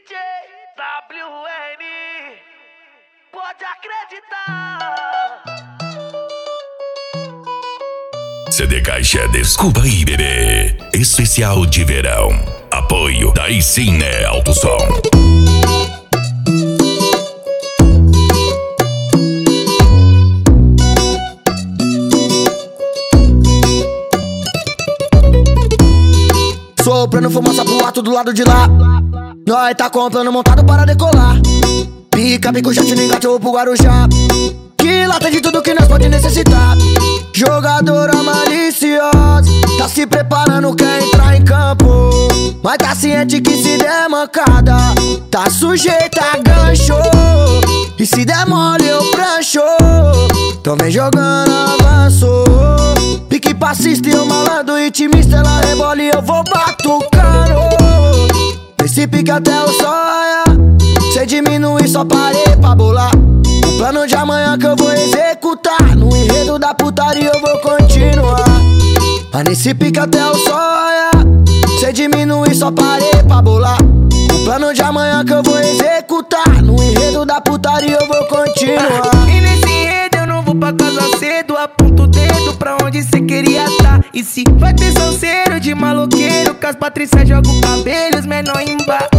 DJ WN, pode acreditar. CD Caixa Desculpa aí, bebê. Especial de verão. Apoio Daí Sim, né, Alto Som. Soprando fumaça pro alto do lado de lá. Nós tá comprando montado para decolar. Pica, pico, jet, no engate ou pro Guarujá. Que lá tem de tudo que nós pode necessitar. Jogadora maliciosa, tá se preparando, quer entrar em campo. Mas tá ciente que se der mancada, tá sujeita a gancho. E se der mole eu prancho. Tô vem jogando avanço. Pique passista e eu malandro intimista, ela rebola e eu vou batucando. Nesse pique até o sonha. Cê diminui, só parei pra bolar. O plano de amanhã que eu vou executar. No enredo da putaria eu vou continuar. Mas nesse pique até o sonha. Cê diminui, só parei pra bolar. O plano de amanhã que eu vou executar. No enredo da putaria eu vou continuar. E nesse enredo eu não vou pra casa cedo. Aponto o dedo pra onde cê queria tá. E se vai ter salseiro de maloqueiro, que as Patrícia joga o cabelo, os menor embaça.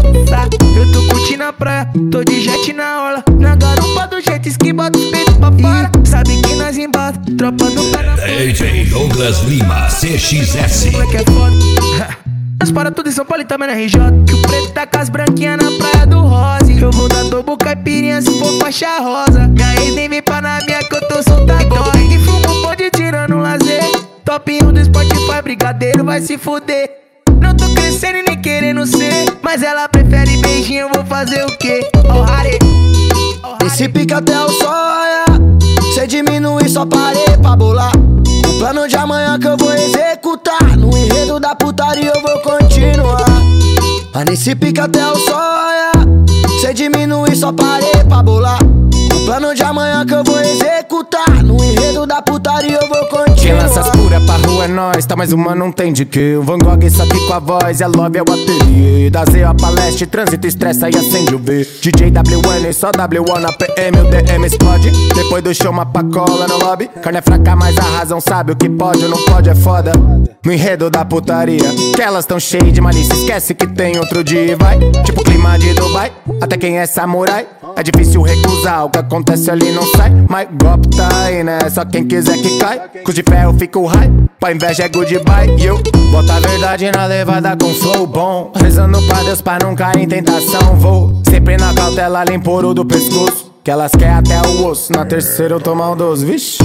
Eu tô curtindo a praia, tô de jet na orla. Na garupa do jet ski, bota os peitos pra fora. Sabe que nós embata, tropa do pé na DJ Douglas Lima, CXS. moleque é foda. Nós para tudo em São Paulo e também na RJ. Que o preto tá com as branquinhas na praia do Rose. Eu vou dar tobo caipirinha se for faixa rosa. Minha ex nem vem pra na minha que eu tô soltador. Que fumo um pode tirando lazer. Top 1 do Spotify, brigadeiro vai se fuder. Não tô crescendo e nem querendo ser, mas ela prefere beijinho, eu vou fazer o quê? Oh, Harry. Esse pique até o sonha. Cê diminui, só parei pra bolar. O plano de amanhã que eu vou executar. No enredo da putaria eu vou continuar. Mas nesse pique até o sonha. Cê diminui, só parei pra bolar. O plano de amanhã que eu vou executar. No enredo da putaria eu vou continuar. Quem lança as cura pra rua é nós, tá mais uma não tem de que. O Van Gogh só aqui com a voz, é love, é o ateliê. Da Z a palestra, trânsito, estressa e acende o V. DJ WN, só W1 na PM, o DM explode. Depois do show uma pacola no lobby. Carne é fraca, mas a razão sabe o que pode ou não pode, é foda. No enredo da putaria, que elas tão cheias de malícia, esquece que tem outro dia e vai. Tipo clima de Dubai, até quem é samurai. É difícil recusar, o que acontece ali não sai. Mas golpe tá aí, né? Só quem quiser que cai. Com de ferro fica o high, pra inveja é goodbye. E eu boto a verdade na levada com flow bom. Rezando pra Deus pra não cair em tentação. Vou sempre na cautela, limpo ouro do pescoço. Que elas querem até o osso, na terceira eu tomo um doce, vixe.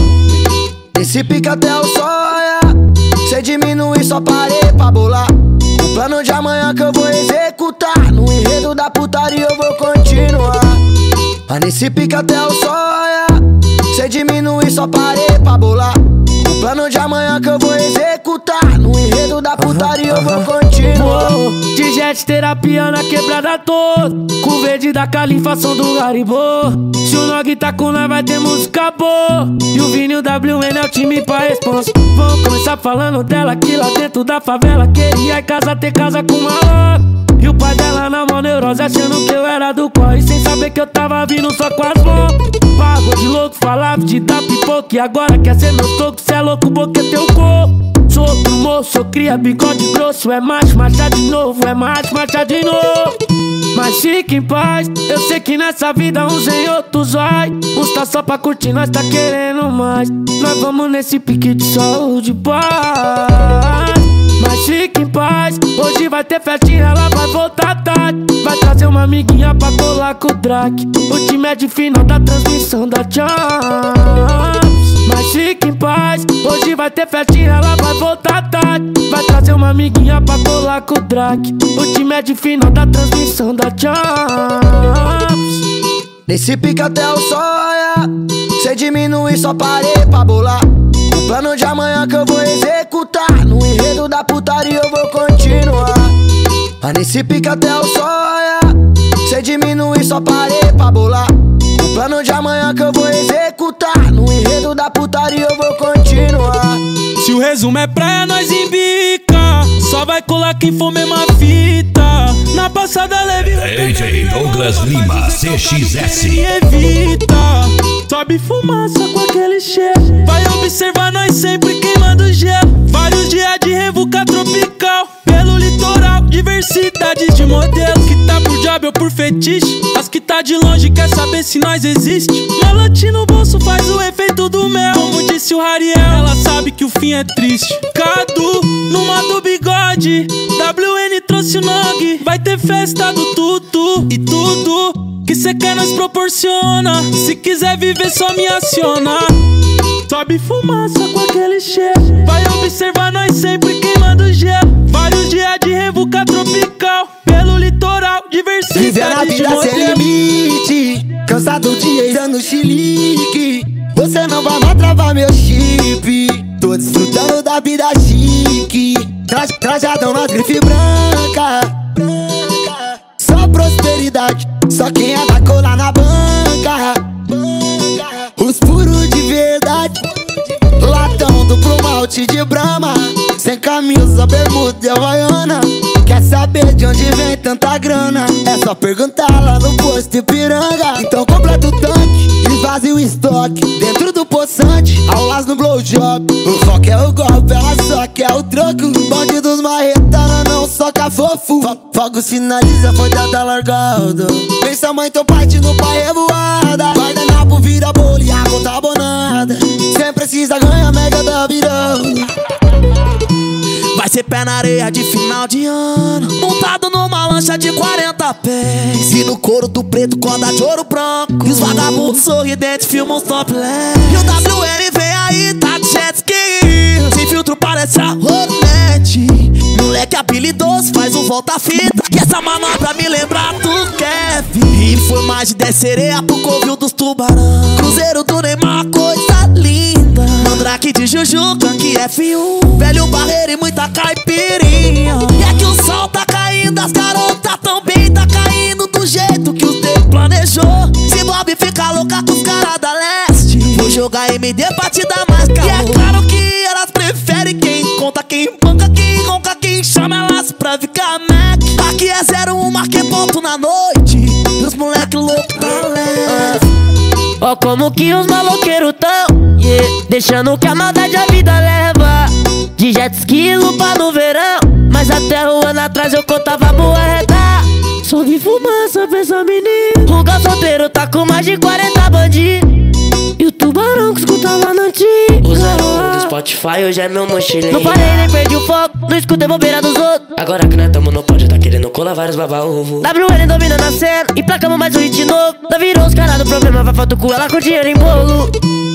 Esse pique até o sonha. Cê diminui, só parei pra bolar. O plano de amanhã que eu vou executar. No enredo da putaria eu vou continuar. Mas nesse pique até o sonha. Cê diminui, só parei pra bolar. O plano de amanhã que eu vou executar. No enredo da putaria eu vou continuar. De jet terapia na quebrada toda. Com verde da califa, som do Garibô. Se o Nog tá com nós vai ter música boa. E o Vini e o WN é o time pra responsa. Vamos começar falando dela que lá dentro da favela queria em casa ter casa com uma louca. E o pai dela na mão neurose achando que eu era do corre, sem saber que eu tava vindo só com as mãos. Pagou de louco, falava de dar pipoca. E agora quer ser meu soco, cê é louco, boqueteu o corpo. Sou outro moço, sou cria, bigode grosso. É macho, marcha de novo, é macho, marcha de novo. Mas fique em paz, eu sei que nessa vida uns em outros vai. Uns tá só pra curtir, nós tá querendo mais. Nós vamos nesse pique de saúde e paz. Mas fique em paz, hoje vai ter festinha, ela vai voltar tarde. Vai trazer uma amiguinha pra colar com o Drake. O time é de final da transmissão da Champs. Mas fique em paz, hoje vai ter festinha, ela vai voltar tarde. Vai trazer uma amiguinha pra colar com o Drake. O time é de final da transmissão da Champs. Nesse pique até o sonha. Cê diminui, só parei pra bolar. O plano de amanhã que eu vou executar. No enredo da putaria eu vou continuar. Mas nesse pique até o sonha. Cê diminui, só parei pra bolar. O plano de amanhã que eu vou executar. No enredo da putaria eu vou continuar. Se o resumo é praia, nós embica. Só vai colar quem for mesma fita. Na passada leve DJ Douglas Lima, CXS. e evita. Sobe fumaça com aquele cheiro. Vai observar nós sempre queimando gelo. Vários dias de revuca tropical. Pelo litoral, diversidades de modelos. Que tá por job ou por fetiche. As que tá de longe quer saber se nós existe. Malote no bolso faz o efeito do mel. Como disse o Rariel, ela sabe que o fim é triste. Cadu, no modo bigode. WN trouxe o Nog. Vai ter festa do tudo. E tudo que cê quer nós proporciona. Se quiser viver só me aciona. Sobe fumaça com aquele cheiro. Vai observar nós sempre queimando gelo. Vários dias de revuca tropical. Pelo litoral, Viver a diversidade de vida sem modelos. limite, cansado de ir dando chilique. Você não vai mais travar meu chip. Tô desfrutando da vida chique. Trajadão na grife branca. Só prosperidade, só quem anda colar na banca. Os puros de verdade, latão duplo malte de Brahma. Sem camisa, bermuda e havaiana. Quer saber de onde vem tanta grana? É só perguntar lá no posto Ipiranga. Então completa o tanque, esvazia o estoque dentro do poçante, aulas no blowjob. O foco é o golpe, ela só quer o troco. Bonde dos marretanas não soca fofo. Fogo sinaliza, foi dada largada. Pensa mãe, teu parte no pai é voada. Guardanapo vira bolo e a conta abonada. Cê precisa ganhar mega da virada. Vai ser pé na areia de final de ano, montado numa lancha de 40 pés. E no couro do preto, corda de ouro branco. E os vagabundos sorridentes filmam os topless. E o WN vem aí, tá de jet ski. Sem filtro parece a Hornet. Moleque habilidoso, faz um volta-fita. E essa manobra me lembra do Kevin. E foi mais de 10 sereia pro covil dos tubarão. Cruzeiro do Neymar, coisa linda. Mandrake de Jujuca, que F1. Velho barreiro e muita caipirinha. E é que o sol tá caindo, as garotas também tá caindo do jeito que o tempo planejou. Se Bob fica louca com os caras da leste, vou jogar MD pra te dar mais calor. E é claro que elas preferem quem conta, quem banca, quem ronca, quem chama elas pra ficar Mac. Aqui é 01, marquei ponto na noite. E os moleque louco tá leve. Ó como que os maloqueiros tão, yeah. Deixando que a maldade a vida leva. De jet ski, lupa no verão. Mas até um ano atrás eu contava moeda. Só vi fumaça pra essa menina. O gal solteiro tá com mais de 40 bandidos. E o tubarão que escutava na antiga. O 01 do Spotify hoje é meu mochileiro. Não parei nem perdi o foco, não escutei bobeira dos outros. Agora que nós tamo no pódio, tá querendo colar vários baba-ovo. WN dominando a cena, emplacamos mais um hit novo. Nós virou os caras do problema, vai falta o cu, ela com dinheiro em bolo.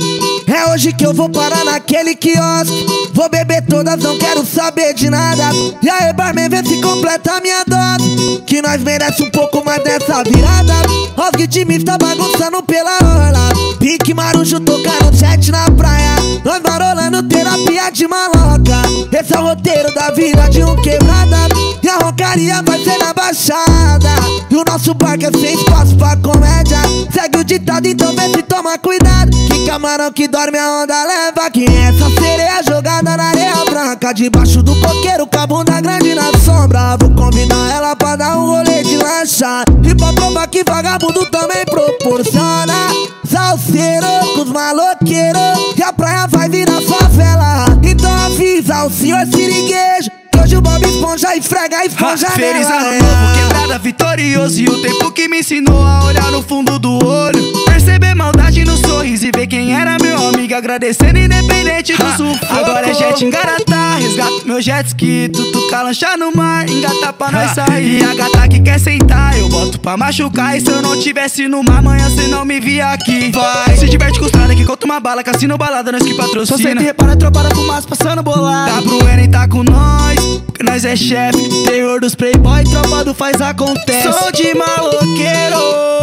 É hoje que eu vou parar naquele quiosque. Vou beber todas, não quero saber de nada. E aí, barman, vê se completa a minha dose, que nós merece um pouco mais dessa virada. Os time tá bagunçando pela orla. Pique marujo tocando jet na praia. Nós marolando terapia de maloca. Esse é o roteiro da vida de um quebrada. E a roncaria vai ser na baixada. E o nosso barco é sem espaço pra comédia. Segue o ditado, então vê se toma cuidado. Que camarão que dorme a onda leva. Que essa sereia jogada na areia branca. Debaixo do coqueiro com a bunda grande na sombra. Vou convidar ela pra dar um rolê de lancha. E pra provar que vagabundo também proporciona. Salseiro com os maloqueiros. E a praia vai virar favela. Então avisa o senhor siriguejo. Hoje o Bob Esponja esfrega a esponja Feliz nela, ano novo, quebrada vitorioso. E o tempo que me ensinou a olhar no fundo do olho, perceber maldade no sorriso e ver quem era meu amigo, agradecendo independente do sufoco. Agora é jet engaratá, resgato meu jet ski, tutuca lancha no mar, engata pra nós sair. E a gata que quer sentar, eu boto pra machucar. E se eu não tivesse numa manhã, cê não me via aqui. Vai, se diverte com os trada que conta uma bala, cassino balada, nós que patrocina. Só senta e repara a tropa da fumaça passando bolado. WN tá com nós, porque nós é chefe. Terror dos playboy, tropa do faz acontece. Sou de maloqueiro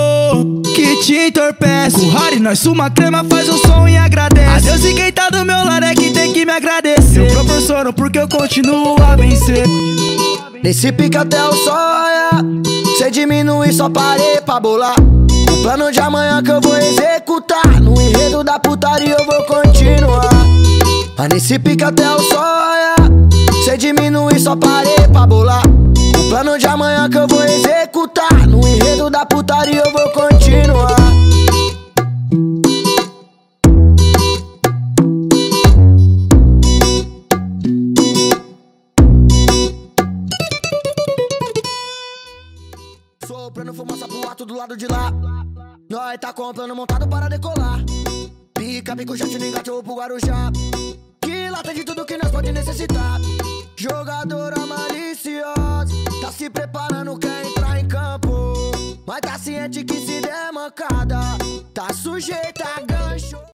que te entorpece. Com Harry, nós suma crema, faz o som e agradece. A Deus e quem tá do meu lado é que tem que me agradecer. Eu proporciono porque eu continuo a vencer. Nesse pique até o sol raiar, cê diminui, só parei pra bolar. O plano de amanhã que eu vou executar. No enredo da putaria eu vou continuar. Mas nesse pique até o sol raiar, cê diminui. indo e só parei pra bolar o plano de amanhã que eu vou executar. No enredo da putaria eu vou continuar. Soprando fumaça pro alto do lado de lá. Nós tá com o plano montado para decolar. Pica, pico, jet, no engate ou pro Guarujá. Que lá tem de tudo que nós pode necessitar. Jogadora maliciosa, tá se preparando, quer entrar em campo. Mas tá ciente que se der mancada, tá sujeita a gancho.